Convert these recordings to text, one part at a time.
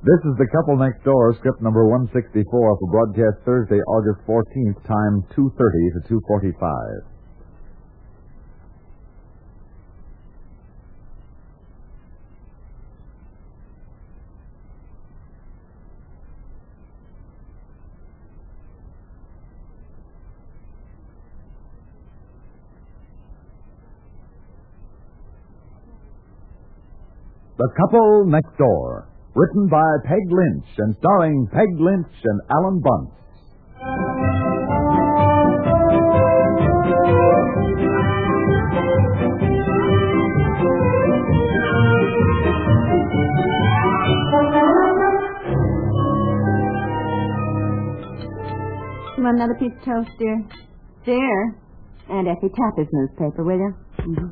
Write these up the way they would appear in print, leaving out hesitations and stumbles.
This is The Couple Next Door, script number 164 for broadcast Thursday, August 14th, time 2:30 to 2:45. The Couple Next Door, written by Peg Lynch and starring Peg Lynch and Alan Bunce. You want another piece of toast, dear? Dear? Aunt Effie, tap his newspaper, will you? Mm-hmm.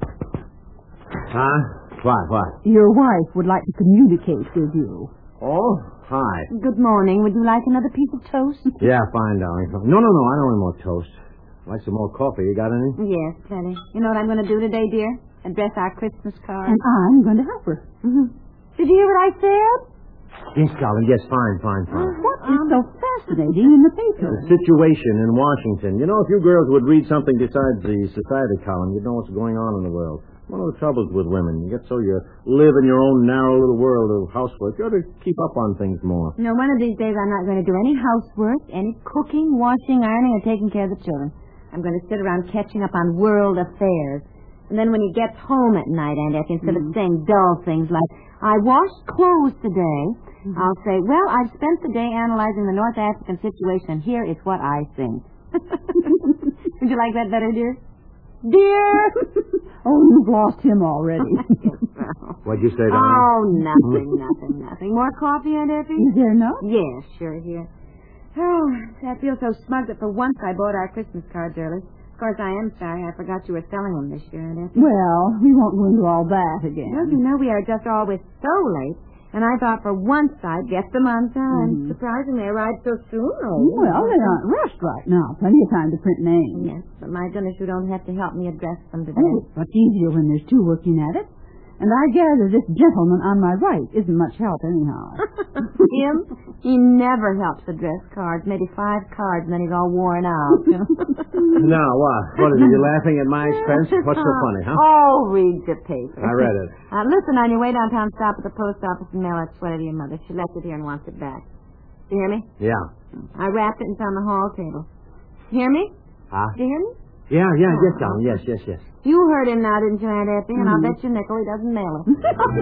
Huh? What? Your wife would like to communicate with you. Oh, hi. Good morning. Would you like another piece of toast? Yeah, fine, darling. No, I don't want more toast. I'd like some more coffee. You got any? Yes, plenty. You know what I'm going to do today, dear? Address our Christmas card. And I'm going to help her. Mm-hmm. Did you hear what I said? Yes, darling. Yes, fine. What is so fascinating in the paper? The situation in Washington. You know, if you girls would read something besides the society column, you'd know what's going on in the world. One of the troubles with women, you get so you live in your own narrow little world of housework, you ought to keep up on things more. No, one of these days I'm not going to do any housework, any cooking, washing, ironing, or taking care of the children. I'm going to sit around catching up on world affairs. And then when he gets home at night, Aunt Effie, instead of saying dull things like, I washed clothes today, I'll say, well, I've spent the day analyzing the North African situation, and here is what I think. Would you like that better, dear? Dear! Oh, you've lost him already. What'd you say, darling? Oh, nothing. More coffee, Aunt Effie? Is there no? Yes, sure, here. Oh, I feel so smug that for once I bought our Christmas cards early. Of course, I am sorry. I forgot you were selling them this year, Aunt Effie. Well, we won't go into all that again. Well, you know, we are just always so late. And I thought for once I'd get them on time. Surprisingly, they arrived so soon. Well, they aren't rushed right now. Plenty of time to print names. Yes, but my goodness, you don't have to help me address them today. Oh, it's easier when there's two working at it. And I gather this gentleman on my right isn't much help anyhow. Him? He never helps address cards. Maybe 5 cards, and then he's all worn out. Now, what? What is it? You laughing at my expense? What's so funny, huh? Oh, read your paper. I read it. Listen, on your way downtown, stop at the post office and mail that sweater to your mother. She left it here and wants it back. Do you hear me? Yeah. I wrapped it and it's on the hall table. Hear me? Huh? Do you hear me? Yeah, yes, darling. Yes. You heard him now, didn't you, Aunt Effie? And I'll bet you nickel he doesn't mail it.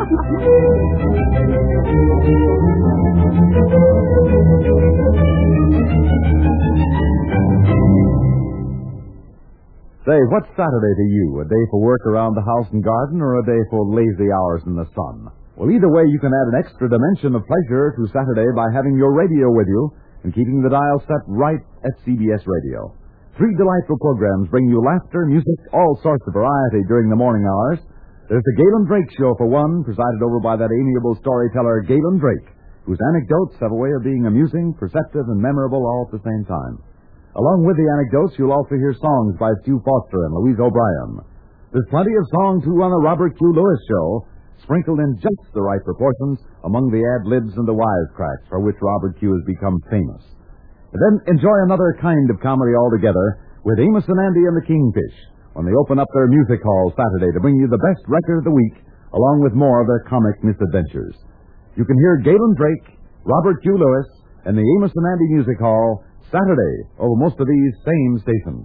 Say, what's Saturday to you? A day for work around the house and garden, or a day for lazy hours in the sun? Well, either way, you can add an extra dimension of pleasure to Saturday by having your radio with you and keeping the dial set right at CBS Radio. 3 delightful programs bring you laughter, music, all sorts of variety during the morning hours. There's the Galen Drake Show, for one, presided over by that amiable storyteller, Galen Drake, whose anecdotes have a way of being amusing, perceptive, and memorable all at the same time. Along with the anecdotes, you'll also hear songs by Stu Foster and Louise O'Brien. There's plenty of song, too, on the Robert Q. Lewis Show, sprinkled in just the right proportions among the ad-libs and the wisecracks for which Robert Q. has become famous. And then enjoy another kind of comedy altogether with Amos and Andy and the Kingfish when they open up their music hall Saturday to bring you the best record of the week along with more of their comic misadventures. You can hear Galen Drake, Robert Q. Lewis, and the Amos and Andy Music Hall Saturday over most of these same stations.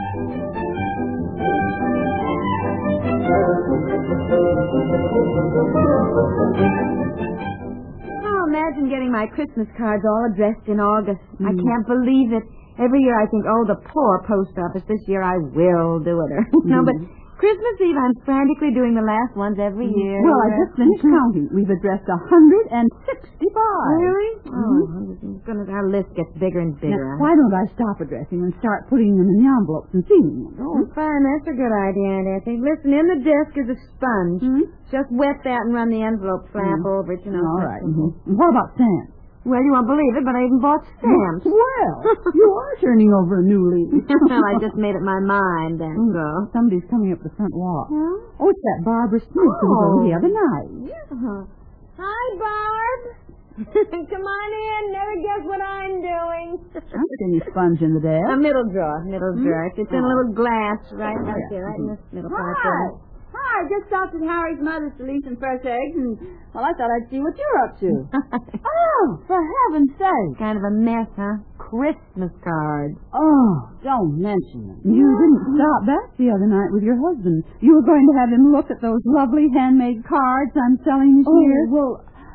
Imagine getting my Christmas cards all addressed in August. I can't believe it. Every year I think, oh, the poor post office. This year I will do it. No, but Christmas Eve I'm frantically doing the last ones every year. Well, I just finished counting. We've addressed 165. Really? Our list gets bigger and bigger. Now, why don't I stop addressing and start putting them in the envelopes and sealing them? Oh, fine. That's a good idea, Aunt Effie. Listen, in the desk is a sponge. Just wet that and run the envelope flap over it, you know. All right. What about stamps? Well, you won't believe it, but I even bought stamps. Well, you are turning over a new leaf. Well, I just made up my mind, then. So. Somebody's coming up the front walk. Huh? Oh, it's that Barbara Smith who was over the other night. Yeah. Hi, Barb. Come on in. Never guess what I'm doing. I don't see any sponge in the A desk. middle drawer. It's in a little glass right out there, right in this middle part there. Hi, I just stopped at Harry's mother's to leave some fresh eggs, and, well, I thought I'd see what you're up to. Oh, for heaven's sake. Kind of a mess, huh? Christmas cards. Oh, don't mention it. You didn't stop back the other night with your husband. You were going to have him look at those lovely handmade cards I'm selling this year. Well,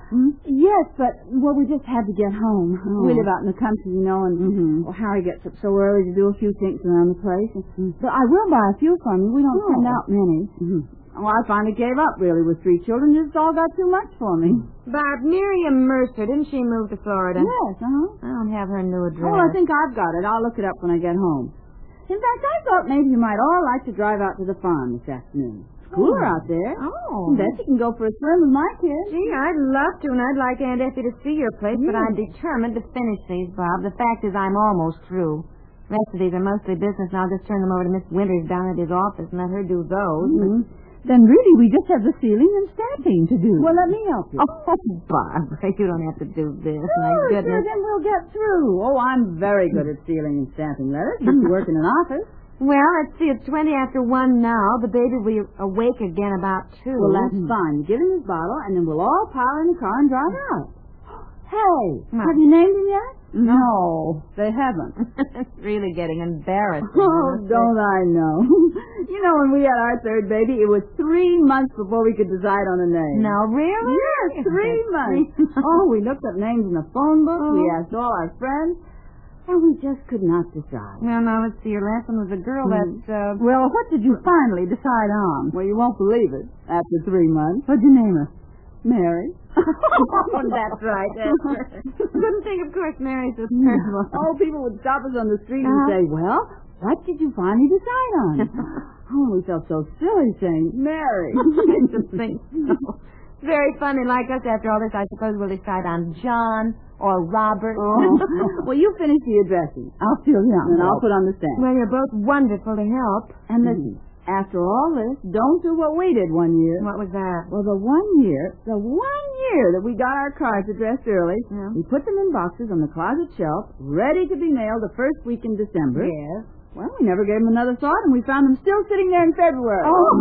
yes, but, we just had to get home. Oh. We live out in the country, and well, Harry gets up so early to do a few things around the place. But I will buy a few from you. We don't send out many. Well, I finally gave up, really, with 3 children. It's all got too much for me. Barb, Miriam Mercer, didn't she move to Florida? Yes, I don't have her new address. Oh, I think I've got it. I'll look it up when I get home. In fact, I thought maybe you might all like to drive out to the farm this afternoon. It's cooler out there. Oh. Bet you can go for a swim with my kids. Gee, I'd love to, and I'd like Aunt Effie to see your place, but I'm determined to finish these, Bob. The fact is I'm almost through. The rest of these are mostly business, and I'll just turn them over to Miss Winters down at his office and let her do those. Then really we just have the ceiling and stamping to do. Well, let me help you. Oh, Barbara, you don't have to do this. My Sure, goodness. then we'll get through. Oh, I'm very good at sealing and stamping letters. Used to work in an office. Well, let's see. It's 20 after 1 now. The baby will be awake again about 2. Well, that's fine. You give him his bottle, and then we'll all pile in the car and drive out. Hey, have you named him yet? No, they haven't. It's really getting embarrassing. Oh, don't I know. You know, when we had our third baby, it was 3 months before we could decide on a name. No, really? Yes, 3 months. Oh, we looked up names in the phone book. We asked all our friends. And we just could not decide. Well, now, let's see. Your last one was a girl that's, Well, what did you finally decide on? Well, you won't believe it. After 3 months. What'd you name her? Mary. Oh, that's right. Couldn't think, of course, Mary's a third one. Oh, people would stop us on the street and say, well, what did you finally decide on? Oh, we felt so silly saying, Mary. I just think so. Very funny. Like us, after all this, I suppose we'll decide on John or Robert. Oh. Well, you finish the addressing. I'll fill you out. And I'll put on the stamp. Well, you're both wonderful to help. And listen, after all this, don't do what we did one year. What was that? Well, the one year that we got our cards addressed early, we put them in boxes on the closet shelf, ready to be mailed the first week in December. Yes. Well, we never gave them another thought, and we found them still sitting there in February. Oh,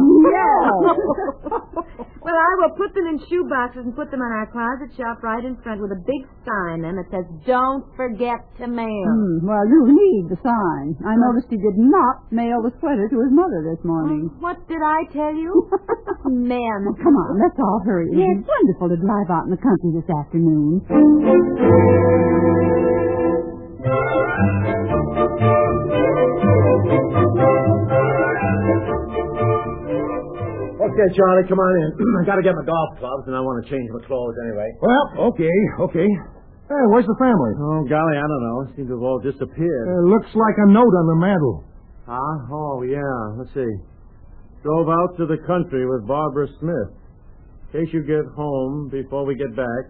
yeah. Well, I will put them in shoe boxes and put them on our closet shelf right in front with a big sign and it says, "Don't forget to mail." Well, you need the sign. I noticed he did not mail the sweater to his mother this morning. What did I tell you? Men. Come on, let's all hurry. Yes. It's wonderful to drive out in the country this afternoon. Okay, Charlie, come on in. I got to get my golf clubs, and I want to change my clothes anyway. Well, okay. Hey, where's the family? Oh, golly, I don't know. It seems to have all disappeared. Looks like a note on the mantel. Huh? Oh, yeah. Let's see. Drove out to the country with Barbara Smith. In case you get home before we get back.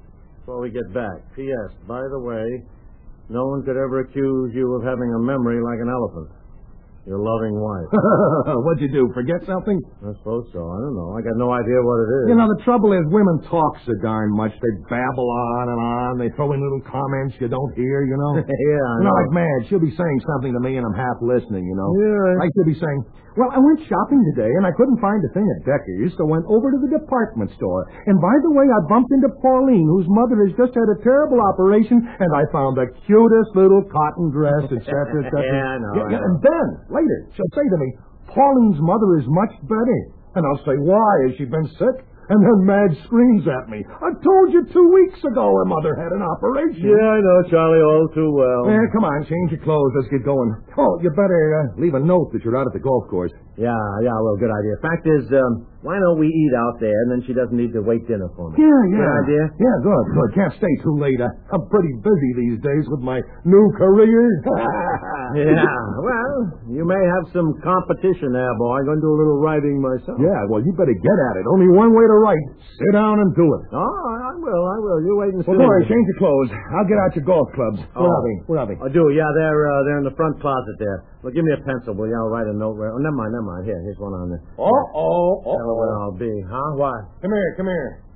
P.S. By the way, no one could ever accuse you of having a memory like an elephant. Your loving wife. What'd you do, forget something? I suppose so. I don't know. I got no idea what it is. You know, the trouble is women talk so darn much. They babble on and on. They throw in little comments you don't hear, you know? Yeah, I You know, know. like Madge, she'll be saying something to me and I'm half listening, you know? Yeah. Like she'll be saying, well, I went shopping today and I couldn't find a thing at Decker's, so went over to the department store. And by the way, I bumped into Pauline, whose mother has just had a terrible operation, and I found the cutest little cotton dress, etc., etc. Yeah, I know. And then, later, she'll say to me, Pauline's mother is much better. And I'll say, why? Has she been sick? And then Madge screams at me, I told you 2 weeks ago her mother had an operation. Yeah, I know, Charlie, all too well. Come on, change your clothes. Let's get going. Oh, you better leave a note that you're out at the golf course. Yeah, well, good idea. Fact is, why don't we eat out there, and then she doesn't need to wait dinner for me. Yeah. Good idea? Yeah, good. Can't stay too late. I'm pretty busy these days with my new career. Yeah, well, you may have some competition there, boy. I'm going to do a little writing myself. Yeah, well, you better get at it. Only one way to write. Sit down and do it. Oh, I will. You wait and see. Well, boy, change your clothes. I'll get out your golf clubs. Where are they? I do, yeah, they're in the front closet there. Well, give me a pencil, will you? I'll write a note. Oh, never mind. Here's one on there. Oh. Tell her where I'll be. Huh? What? Come here.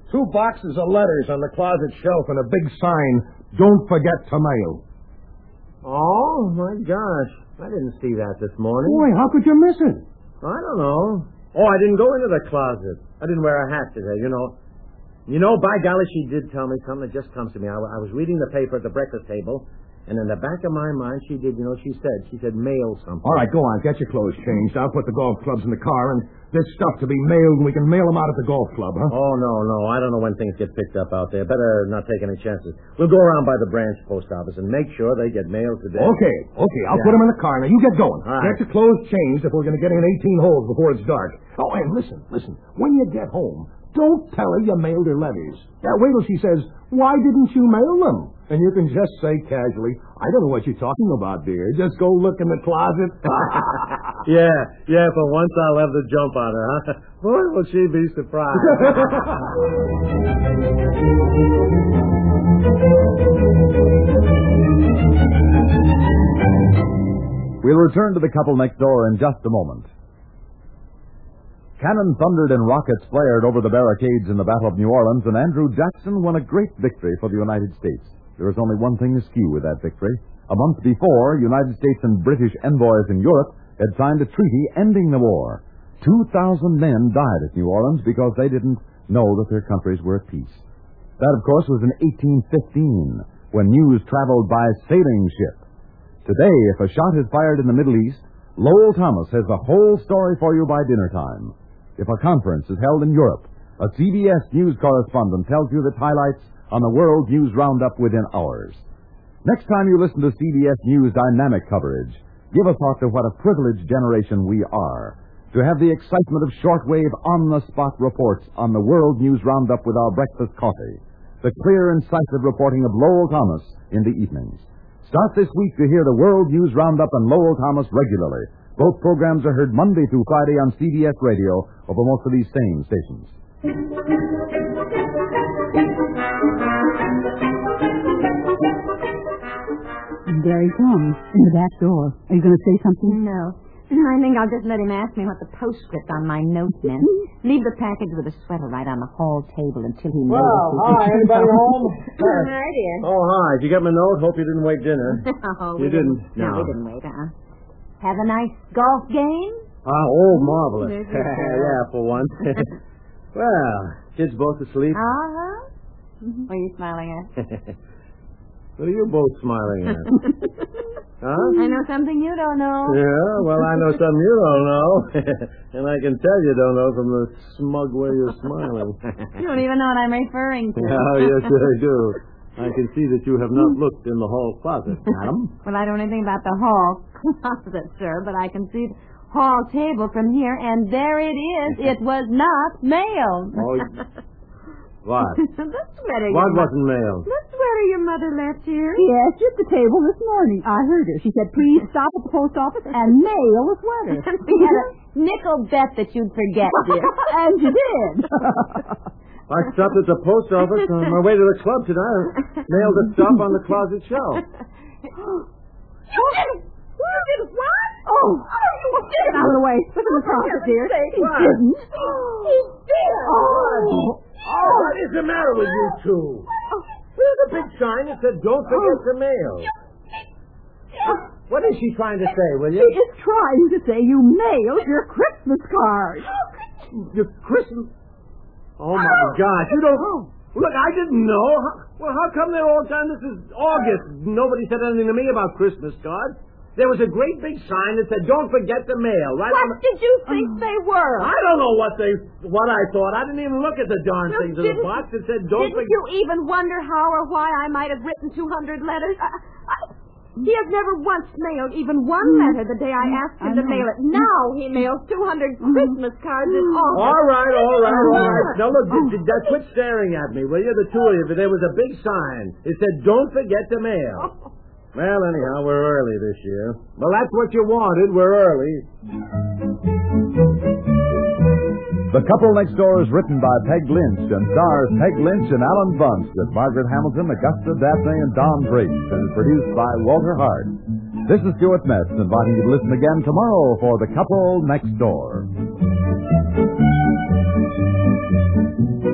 2 boxes of letters on the closet shelf and a big sign, "Don't forget to mail." Oh, my gosh. I didn't see that this morning. Boy, how could you miss it? I don't know. Oh, I didn't go into the closet. I didn't wear a hat today, You know, by golly, she did tell me something that just comes to me. I was reading the paper at the breakfast table, and in the back of my mind, she said mail something. All right, go on. Get your clothes changed. I'll put the golf clubs in the car, and there's stuff to be mailed, and we can mail them out at the golf club, huh? Oh, no. I don't know when things get picked up out there. Better not take any chances. We'll go around by the branch post office and make sure they get mailed today. Okay. I'll put them in the car. Now, you get going. All right. Get your clothes changed if we're going to get in 18 holes before it's dark. Oh, and listen. When you get home, don't tell her you mailed her letters. Yeah, wait till she says, "Why didn't you mail them?" And you can just say casually, "I don't know what you're talking about, dear. Just go look in the closet." Yeah, for once I'll have the jump on her, huh? Boy, will she be surprised. We'll return to the couple next door in just a moment. Cannon thundered and rockets flared over the barricades in the Battle of New Orleans, and Andrew Jackson won a great victory for the United States. There was only one thing askew with that victory. A month before, United States and British envoys in Europe had signed a treaty ending the war. 2,000 men died at New Orleans because they didn't know that their countries were at peace. That, of course, was in 1815, when news traveled by sailing ship. Today, if a shot is fired in the Middle East, Lowell Thomas has the whole story for you by dinner time. If a conference is held in Europe, a CBS News correspondent tells you the highlights on the World News Roundup within hours. Next time you listen to CBS News dynamic coverage, give a thought to what a privileged generation we are, to have the excitement of shortwave on-the-spot reports on the World News Roundup with our breakfast coffee, the clear, incisive reporting of Lowell Thomas in the evenings. Start this week to hear the World News Roundup and Lowell Thomas regularly. Both programs are heard Monday through Friday on CBS Radio over most of these same stations. And there he comes, in the back door. Are you going to say something? No. I think I'll just let him ask me what the postscript on my note meant. Leave the package with a sweater right on the hall table until he notices. Well, hi, anybody home? Hi, dear. Oh, hi. Did you get my note? Hope you didn't wait dinner. No, You didn't? No, we didn't wait, Have a nice golf game? Marvelous. Did you, sir? Yeah, for once. Well, kids both asleep. Uh-huh. What are you smiling at? What are you both smiling at? Huh? I know something you don't know. Yeah, well, I know something you don't know. And I can tell you don't know from the smug way you're smiling. You don't even know what I'm referring to. Oh, yes, I do. I can see that you have not looked in the hall closet, madam. Well, I don't know anything about the hall closet, sir, but I can see the hall table from here, and there it is. It was not mailed. Oh, what? The sweater. What wasn't mailed? The sweater your mother left here. She asked you at the table this morning. I heard her. She said, "Please stop at the post office and mail a sweater." We had a nickel bet that you'd forget, dear. And you did. I stopped at the post office on my way to the club tonight. I mailed the stuff on the closet shelf. You did what? Oh, get out of the way. Look in the closet, dear. He What? didn't. He did. Oh, what is the matter with you two? There's a big sign that said, "Don't forget to mail." What is she trying to say, will you? She is trying to say you mailed your Christmas card. Your Christmas... Oh, my gosh. You don't... Look, I didn't know. Well, how come they're all done? This is August. Nobody said anything to me about Christmas cards. There was a great big sign that said, "Don't forget to mail." Right on What did you think they were? I don't know what I thought. I didn't even look at the darn things in the didn't- box. It said, "Don't Didn't forget." you even wonder how or why I might have written 200 letters? He has never once mailed even one letter the day I asked him to mail it. Now he mails 200 Christmas cards in August. All right. Now, look, quit staring at me, will you, the two of you? But there was a big sign. It said, "Don't forget to mail." Well, anyhow, we're early this year. Well, that's what you wanted. We're early. The Couple Next Door is written by Peg Lynch and stars Peg Lynch and Alan Bunce with Margaret Hamilton, Augusta Daphne, and Don Briggs, and is produced by Walter Hart. This is Stuart Metz inviting you to listen again tomorrow for The Couple Next Door.